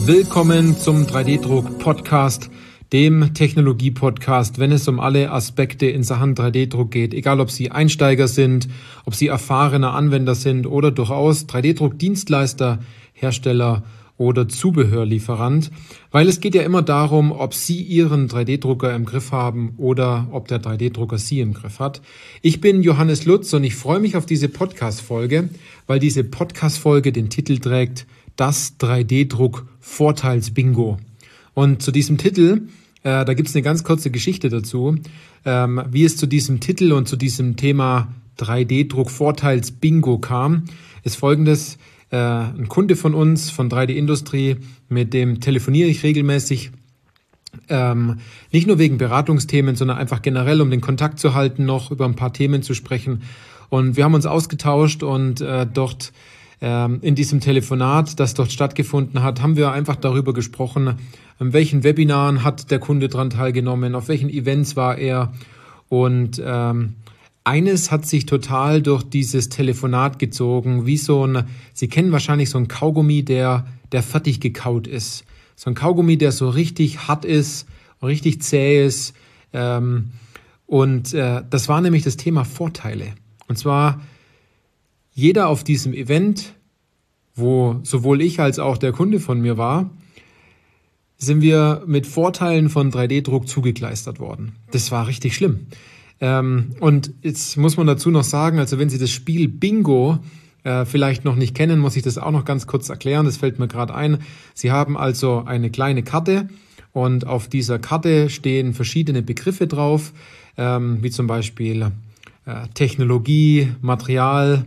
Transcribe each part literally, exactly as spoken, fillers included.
Willkommen zum drei D-Druck-Podcast, dem Technologie-Podcast, wenn es um alle Aspekte in Sachen drei D-Druck geht. Egal, ob Sie Einsteiger sind, ob Sie erfahrene Anwender sind oder durchaus drei D-Druck-Dienstleister, Hersteller oder Zubehörlieferant. Weil es geht ja immer darum, ob Sie Ihren drei D-Drucker im Griff haben oder ob der drei D-Drucker Sie im Griff hat. Ich bin Johannes Lutz und ich freue mich auf diese Podcast-Folge, weil diese Podcast-Folge den Titel trägt Das drei D-Druck-Vorteils-Bingo. Und zu diesem Titel, äh, da gibt es eine ganz kurze Geschichte dazu, ähm, wie es zu diesem Titel und zu diesem Thema drei D-Druck-Vorteils-Bingo kam, ist folgendes. Äh, ein Kunde von uns, von drei D Industrie, mit dem telefoniere ich regelmäßig, ähm, nicht nur wegen Beratungsthemen, sondern einfach generell, um den Kontakt zu halten, noch über ein paar Themen zu sprechen. Und wir haben uns ausgetauscht und äh, dort in diesem Telefonat, das dort stattgefunden hat, haben wir einfach darüber gesprochen, an welchen Webinaren hat der Kunde daran teilgenommen, auf welchen Events war er. Und ähm, eines hat sich total durch dieses Telefonat gezogen, wie so ein, Sie kennen wahrscheinlich so ein Kaugummi, der, der fertig gekaut ist. So ein Kaugummi, der so richtig hart ist, richtig zäh ist. Ähm, und äh, das war nämlich das Thema Vorteile. Und zwar jeder auf diesem Event, wo sowohl ich als auch der Kunde von mir war, sind wir mit Vorteilen von drei D-Druck zugekleistert worden. Das war richtig schlimm. Und jetzt muss man dazu noch sagen, also wenn Sie das Spiel Bingo vielleicht noch nicht kennen, muss ich das auch noch ganz kurz erklären. Das fällt mir gerade ein. Sie haben also eine kleine Karte und auf dieser Karte stehen verschiedene Begriffe drauf, wie zum Beispiel Technologie, Material,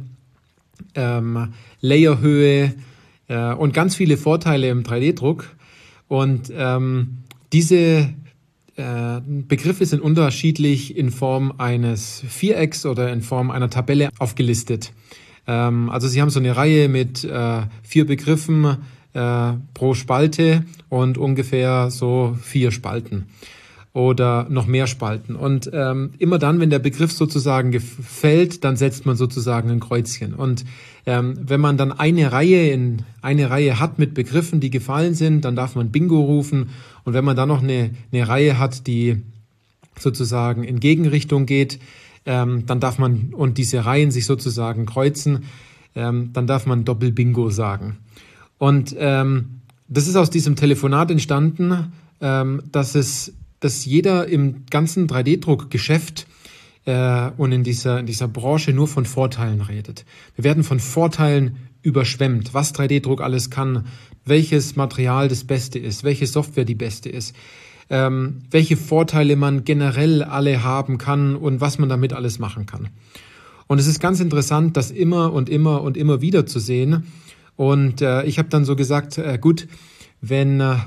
Ähm, Layerhöhe äh, und ganz viele Vorteile im drei D-Druck. Und ähm, diese äh, Begriffe sind unterschiedlich in Form eines Vierecks oder in Form einer Tabelle aufgelistet. Ähm, also Sie haben so eine Reihe mit äh, vier Begriffen äh, pro Spalte und ungefähr so vier Spalten oder noch mehr Spalten. Und ähm, immer dann, wenn der Begriff sozusagen gefällt, dann setzt man sozusagen ein Kreuzchen. Und ähm, wenn man dann eine Reihe in eine Reihe hat mit Begriffen, die gefallen sind, dann darf man Bingo rufen. Und wenn man dann noch eine, eine Reihe hat, die sozusagen in Gegenrichtung geht, ähm, dann darf man, und diese Reihen sich sozusagen kreuzen, ähm, dann darf man Doppel-Bingo sagen. Und ähm, das ist aus diesem Telefonat entstanden, ähm, dass es dass jeder im ganzen drei D-Druck-Geschäft äh, und in dieser, in dieser Branche nur von Vorteilen redet. Wir werden von Vorteilen überschwemmt, was drei D-Druck alles kann, welches Material das Beste ist, welche Software die beste ist, ähm, welche Vorteile man generell alle haben kann und was man damit alles machen kann. Und es ist ganz interessant, das immer und immer und immer wieder zu sehen. Und äh, ich habe dann so gesagt, äh, gut, wenn äh,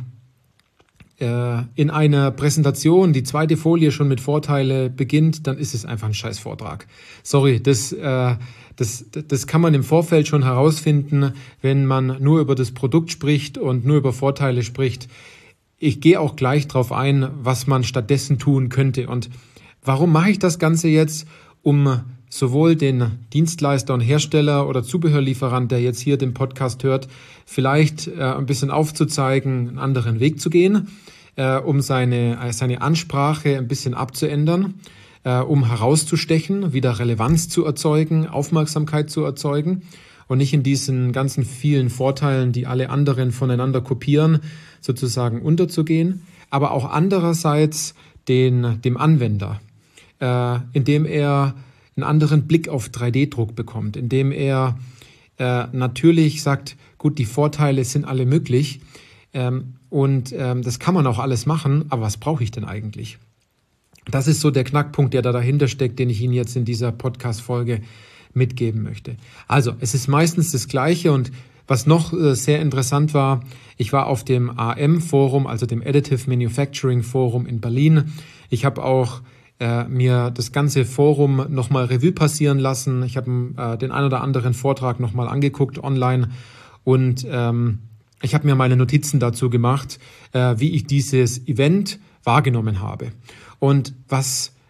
in einer Präsentation die zweite Folie schon mit Vorteile beginnt, dann ist es einfach ein scheiß Vortrag. Sorry, das, äh, das, das kann man im Vorfeld schon herausfinden, wenn man nur über das Produkt spricht und nur über Vorteile spricht. Ich gehe auch gleich drauf ein, was man stattdessen tun könnte. Und warum mache ich das Ganze jetzt? Um sowohl den Dienstleister und Hersteller oder Zubehörlieferant, der jetzt hier den Podcast hört, vielleicht äh, ein bisschen aufzuzeigen, einen anderen Weg zu gehen, äh, um seine, äh, seine Ansprache ein bisschen abzuändern, äh, um herauszustechen, wieder Relevanz zu erzeugen, Aufmerksamkeit zu erzeugen und nicht in diesen ganzen vielen Vorteilen, die alle anderen voneinander kopieren, sozusagen unterzugehen, aber auch andererseits den, dem Anwender, äh, indem er einen anderen Blick auf drei D-Druck bekommt, indem er äh, natürlich sagt, gut, die Vorteile sind alle möglich ähm, und ähm, das kann man auch alles machen, aber was brauche ich denn eigentlich? Das ist so der Knackpunkt, der da dahinter steckt, den ich Ihnen jetzt in dieser Podcast-Folge mitgeben möchte. Also, es ist meistens das Gleiche und was noch äh, sehr interessant war, ich war auf dem A M-Forum, also dem Additive Manufacturing Forum in Berlin. Ich habe auch Äh, mir das ganze Forum nochmal Revue passieren lassen. Ich habe äh, den ein oder anderen Vortrag nochmal angeguckt online und ähm, ich habe mir meine Notizen dazu gemacht, äh, wie ich dieses Event wahrgenommen habe. Und was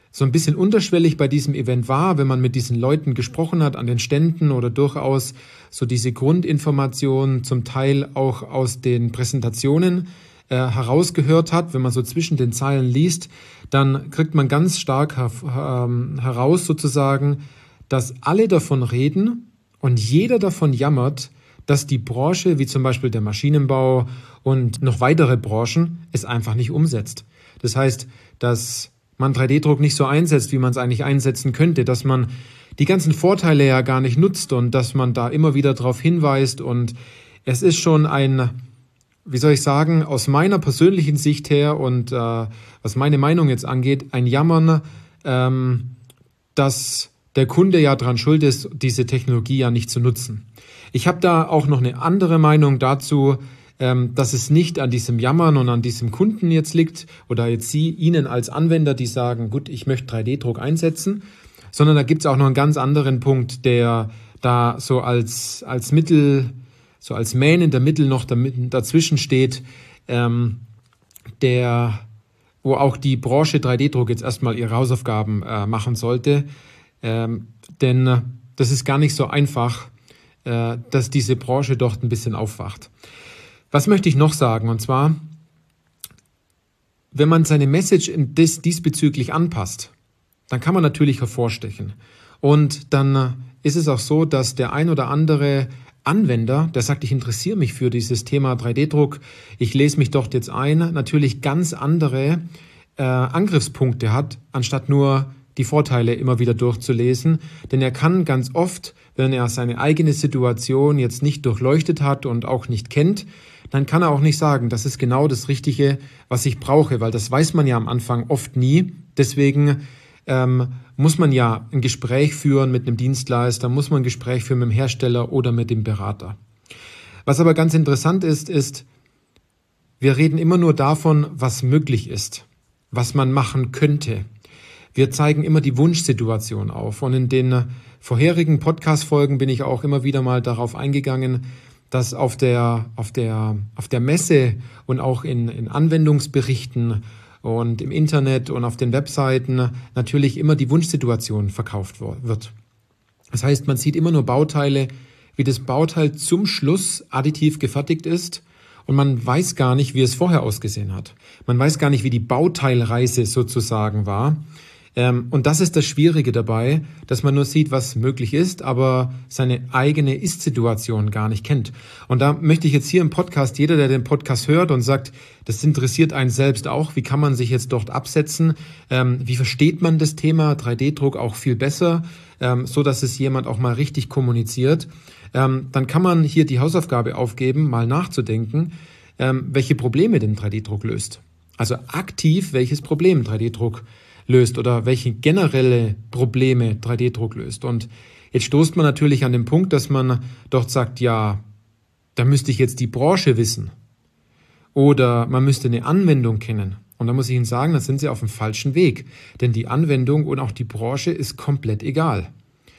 so ein bisschen unterschwellig bei diesem Event war, wenn man mit diesen Leuten gesprochen hat an den Ständen oder durchaus so diese Grundinformationen zum Teil auch aus den Präsentationen äh, herausgehört hat, wenn man so zwischen den Zeilen liest, dann kriegt man ganz stark her- ähm, heraus sozusagen, dass alle davon reden und jeder davon jammert, dass die Branche, wie zum Beispiel der Maschinenbau und noch weitere Branchen, es einfach nicht umsetzt. Das heißt, dass man drei D Druck nicht so einsetzt, wie man es eigentlich einsetzen könnte, dass man die ganzen Vorteile ja gar nicht nutzt und dass man da immer wieder darauf hinweist. Und es ist schon ein, wie soll ich sagen, aus meiner persönlichen Sicht her und äh, was meine Meinung jetzt angeht, ein Jammern, ähm, dass der Kunde ja dran schuld ist, diese Technologie ja nicht zu nutzen. Ich habe da auch noch eine andere Meinung dazu, ähm, dass es nicht an diesem Jammern und an diesem Kunden jetzt liegt oder jetzt Sie, Ihnen als Anwender, die sagen, gut, ich möchte drei D Druck einsetzen, sondern da gibt es auch noch einen ganz anderen Punkt, der da so als, als Mittel, so als Man in der Mitte noch dazwischen steht, ähm, der, wo auch die Branche drei D Druck jetzt erstmal ihre Hausaufgaben äh, machen sollte. Ähm, denn äh, das ist gar nicht so einfach, äh, dass diese Branche dort ein bisschen aufwacht. Was möchte ich noch sagen? Und zwar, wenn man seine Message in dies, diesbezüglich anpasst, dann kann man natürlich hervorstechen. Und dann äh, ist es auch so, dass der ein oder andere Anwender, der sagt, ich interessiere mich für dieses Thema drei D Druck, ich lese mich dort jetzt ein, natürlich ganz andere äh, Angriffspunkte hat, anstatt nur die Vorteile immer wieder durchzulesen. Denn er kann ganz oft, wenn er seine eigene Situation jetzt nicht durchleuchtet hat und auch nicht kennt, dann kann er auch nicht sagen, das ist genau das Richtige, was ich brauche, weil das weiß man ja am Anfang oft nie. Deswegen ähm, muss man ja ein Gespräch führen mit einem Dienstleister, muss man ein Gespräch führen mit dem Hersteller oder mit dem Berater. Was aber ganz interessant ist, ist, wir reden immer nur davon, was möglich ist, was man machen könnte. Wir zeigen immer die Wunschsituation auf. Und in den vorherigen Podcast-Folgen bin ich auch immer wieder mal darauf eingegangen, dass auf der, auf der, auf der Messe und auch in, in Anwendungsberichten und im Internet und auf den Webseiten natürlich immer die Wunschsituation verkauft wird. Das heißt, man sieht immer nur Bauteile, wie das Bauteil zum Schluss additiv gefertigt ist und man weiß gar nicht, wie es vorher ausgesehen hat. Man weiß gar nicht, wie die Bauteilreise sozusagen war. Und das ist das Schwierige dabei, dass man nur sieht, was möglich ist, aber seine eigene Ist-Situation gar nicht kennt. Und da möchte ich jetzt hier im Podcast, jeder, der den Podcast hört und sagt, das interessiert einen selbst auch, wie kann man sich jetzt dort absetzen, ähm, wie versteht man das Thema drei D Druck auch viel besser, ähm, so dass es jemand auch mal richtig kommuniziert, ähm, dann kann man hier die Hausaufgabe aufgeben, mal nachzudenken, ähm, welche Probleme denn drei D Druck löst. Also aktiv, welches Problem drei D Druck löst oder welche generelle Probleme drei D Druck löst. Und jetzt stoßt man natürlich an den Punkt, dass man dort sagt, ja, da müsste ich jetzt die Branche wissen oder man müsste eine Anwendung kennen. Und da muss ich Ihnen sagen, da sind Sie auf dem falschen Weg, denn die Anwendung und auch die Branche ist komplett egal.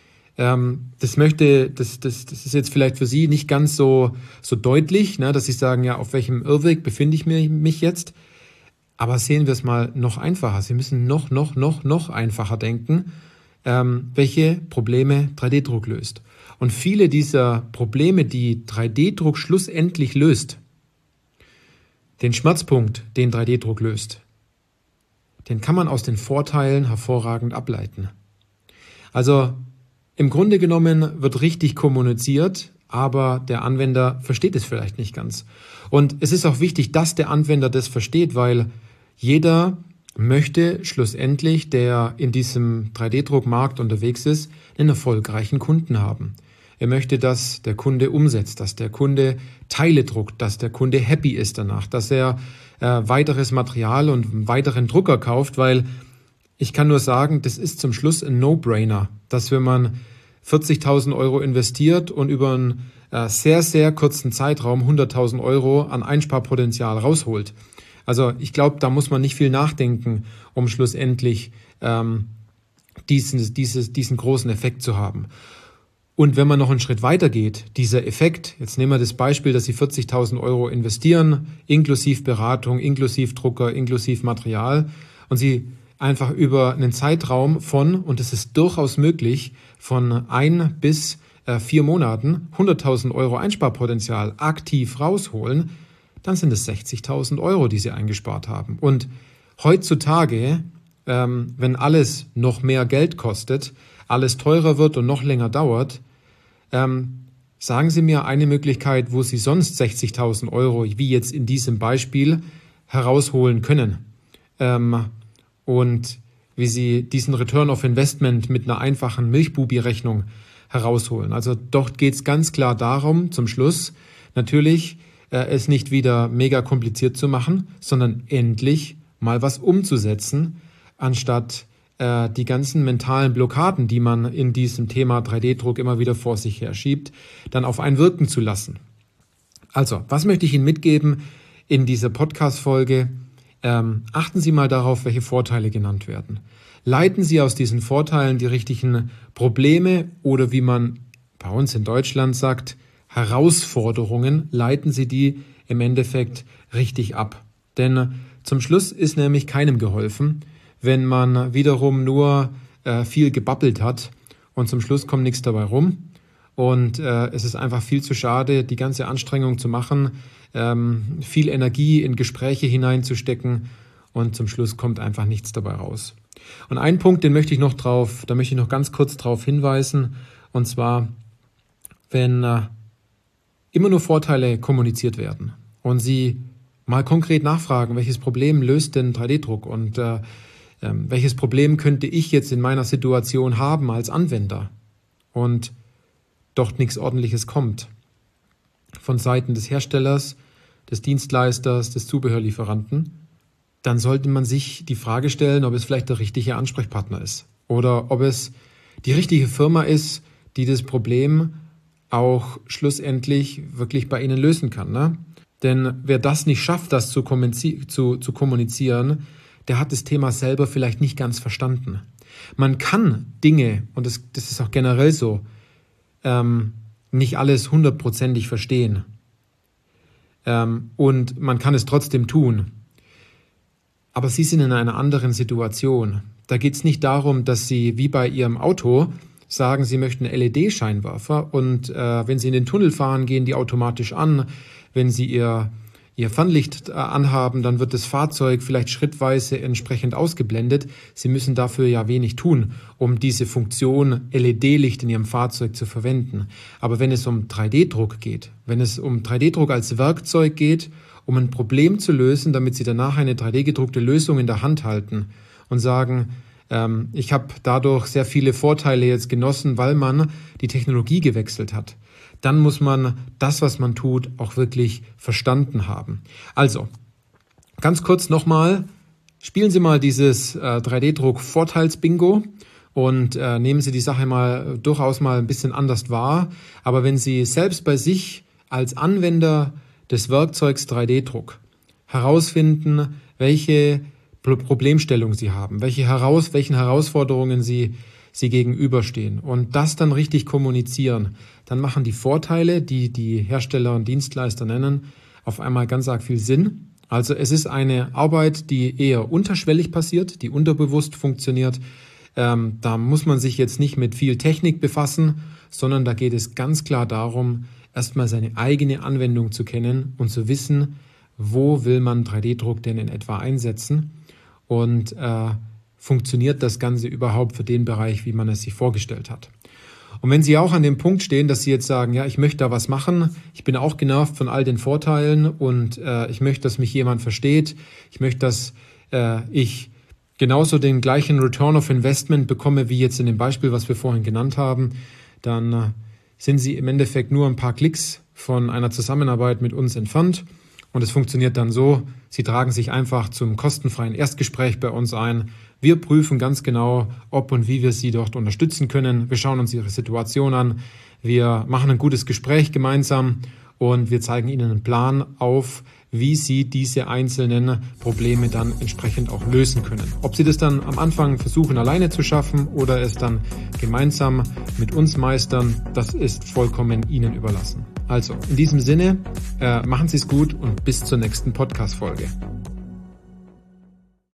Ähm, das möchte, das, das, das ist jetzt vielleicht für Sie nicht ganz so, so deutlich, ne, dass Sie sagen, ja, auf welchem Irrweg befinde ich mich jetzt? Aber sehen wir es mal noch einfacher. Sie müssen noch, noch, noch, noch einfacher denken, ähm, welche Probleme drei D Druck löst. Und viele dieser Probleme, die drei D Druck schlussendlich löst, den Schmerzpunkt, den drei D Druck löst, den kann man aus den Vorteilen hervorragend ableiten. Also im Grunde genommen wird richtig kommuniziert, aber der Anwender versteht es vielleicht nicht ganz. Und es ist auch wichtig, dass der Anwender das versteht, weil jeder möchte schlussendlich, der in diesem drei D Druckmarkt unterwegs ist, einen erfolgreichen Kunden haben. Er möchte, dass der Kunde umsetzt, dass der Kunde Teile druckt, dass der Kunde happy ist danach, dass er äh, weiteres Material und einen weiteren Drucker kauft, weil ich kann nur sagen, das ist zum Schluss ein No-Brainer, dass wenn man vierzigtausend Euro investiert und über einen äh, sehr, sehr kurzen Zeitraum hunderttausend Euro an Einsparpotenzial rausholt. Also ich glaube, da muss man nicht viel nachdenken, um schlussendlich ähm, diesen, dieses, diesen großen Effekt zu haben. Und wenn man noch einen Schritt weiter geht, dieser Effekt, jetzt nehmen wir das Beispiel, dass Sie vierzigtausend Euro investieren, inklusive Beratung, inklusive Drucker, inklusive Material, und Sie einfach über einen Zeitraum von, und es ist durchaus möglich, von ein bis äh, vier Monaten hunderttausend Euro Einsparpotenzial aktiv rausholen, dann sind es sechzigtausend Euro, die Sie eingespart haben. Und heutzutage, ähm, wenn alles noch mehr Geld kostet, alles teurer wird und noch länger dauert, ähm, sagen Sie mir eine Möglichkeit, wo Sie sonst sechzigtausend Euro, wie jetzt in diesem Beispiel, herausholen können. Ähm, und wie Sie diesen Return of Investment mit einer einfachen Milchbubi-Rechnung herausholen. Also dort geht es ganz klar darum, zum Schluss natürlich äh, es nicht wieder mega kompliziert zu machen, sondern endlich mal was umzusetzen, anstatt äh, die ganzen mentalen Blockaden, die man in diesem Thema drei D Druck immer wieder vor sich her schiebt, dann auf einen wirken zu lassen. Also, was möchte ich Ihnen mitgeben in dieser Podcast-Folge? Ähm, achten Sie mal darauf, welche Vorteile genannt werden. Leiten Sie aus diesen Vorteilen die richtigen Probleme oder wie man bei uns in Deutschland sagt, Herausforderungen, leiten Sie die im Endeffekt richtig ab. Denn zum Schluss ist nämlich keinem geholfen, wenn man wiederum nur äh, viel gebabbelt hat und zum Schluss kommt nichts dabei rum. Und äh, es ist einfach viel zu schade, die ganze Anstrengung zu machen, ähm, viel Energie in Gespräche hineinzustecken und zum Schluss kommt einfach nichts dabei raus. Und einen Punkt, den möchte ich noch drauf, da möchte ich noch ganz kurz drauf hinweisen, und zwar, wenn äh, immer nur Vorteile kommuniziert werden und Sie mal konkret nachfragen, welches Problem löst denn drei D Druck und äh, äh, welches Problem könnte ich jetzt in meiner Situation haben als Anwender und dort nichts Ordentliches kommt von Seiten des Herstellers, des Dienstleisters, des Zubehörlieferanten, dann sollte man sich die Frage stellen, ob es vielleicht der richtige Ansprechpartner ist oder ob es die richtige Firma ist, die das Problem auch schlussendlich wirklich bei Ihnen lösen kann. Ne? Denn wer das nicht schafft, das zu, kommunizi- zu, zu kommunizieren, der hat das Thema selber vielleicht nicht ganz verstanden. Man kann Dinge, und das, das ist auch generell so, ähm, nicht alles hundertprozentig verstehen. Ähm, und man kann es trotzdem tun. Aber Sie sind in einer anderen Situation. Da geht es nicht darum, dass Sie wie bei Ihrem Auto sagen, Sie möchten L E D-Scheinwerfer und äh, wenn Sie in den Tunnel fahren, gehen die automatisch an. Wenn Sie Ihr, Ihr Fernlicht äh, anhaben, dann wird das Fahrzeug vielleicht schrittweise entsprechend ausgeblendet. Sie müssen dafür ja wenig tun, um diese Funktion L E D-Licht in Ihrem Fahrzeug zu verwenden. Aber wenn es um drei D Druck geht, wenn es um drei D Druck als Werkzeug geht, um ein Problem zu lösen, damit Sie danach eine drei D gedruckte Lösung in der Hand halten und sagen, ähm, ich habe dadurch sehr viele Vorteile jetzt genossen, weil man die Technologie gewechselt hat, dann muss man das, was man tut, auch wirklich verstanden haben. Also, ganz kurz nochmal, spielen Sie mal dieses äh, drei D Druck Vorteils-Bingo und äh, nehmen Sie die Sache mal durchaus mal ein bisschen anders wahr. Aber wenn Sie selbst bei sich als Anwender des Werkzeugs drei D Druck herausfinden, welche Problemstellung Sie haben, welche heraus, welchen Herausforderungen Sie, Sie gegenüberstehen und das dann richtig kommunizieren, dann machen die Vorteile, die die Hersteller und Dienstleister nennen, auf einmal ganz arg viel Sinn. Also es ist eine Arbeit, die eher unterschwellig passiert, die unterbewusst funktioniert. Ähm, da muss man sich jetzt nicht mit viel Technik befassen, sondern da geht es ganz klar darum, erstmal seine eigene Anwendung zu kennen und zu wissen, wo will man drei D Druck denn in etwa einsetzen und äh, funktioniert das Ganze überhaupt für den Bereich, wie man es sich vorgestellt hat. Und wenn Sie auch an dem Punkt stehen, dass Sie jetzt sagen, ja, ich möchte da was machen, ich bin auch genervt von all den Vorteilen und äh, ich möchte, dass mich jemand versteht, ich möchte, dass äh, ich genauso den gleichen Return of Investment bekomme, wie jetzt in dem Beispiel, was wir vorhin genannt haben, dann äh, sind Sie im Endeffekt nur ein paar Klicks von einer Zusammenarbeit mit uns entfernt. Und es funktioniert dann so, Sie tragen sich einfach zum kostenfreien Erstgespräch bei uns ein. Wir prüfen ganz genau, ob und wie wir Sie dort unterstützen können. Wir schauen uns Ihre Situation an. Wir machen ein gutes Gespräch gemeinsam und wir zeigen Ihnen einen Plan auf, wie Sie diese einzelnen Probleme dann entsprechend auch lösen können. Ob Sie das dann am Anfang versuchen, alleine zu schaffen oder es dann gemeinsam mit uns meistern, das ist vollkommen Ihnen überlassen. Also, in diesem Sinne, äh, machen Sie es gut und bis zur nächsten Podcast-Folge.